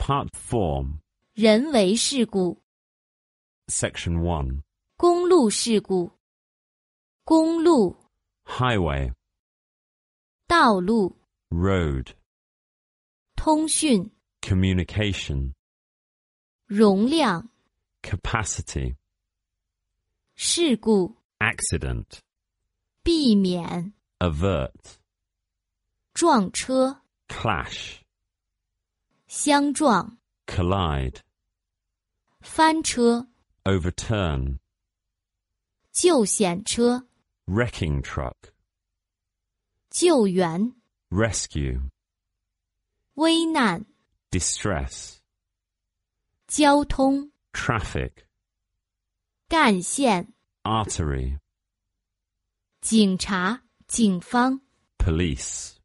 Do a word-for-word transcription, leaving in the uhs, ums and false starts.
Part four. 人为事故 Section one. 公路事故公路 Highway. 道路 Road. 通讯 Communication. 容量 Capacity. 事故 Accident. 避免 Avert. 撞车 Clash. 相撞 Collide. 翻车 Overturn. 救险车 Wrecking truck. 救援 Rescue. 危难 Distress. 交通 Traffic. 干线 Artery. 警察警方 Police.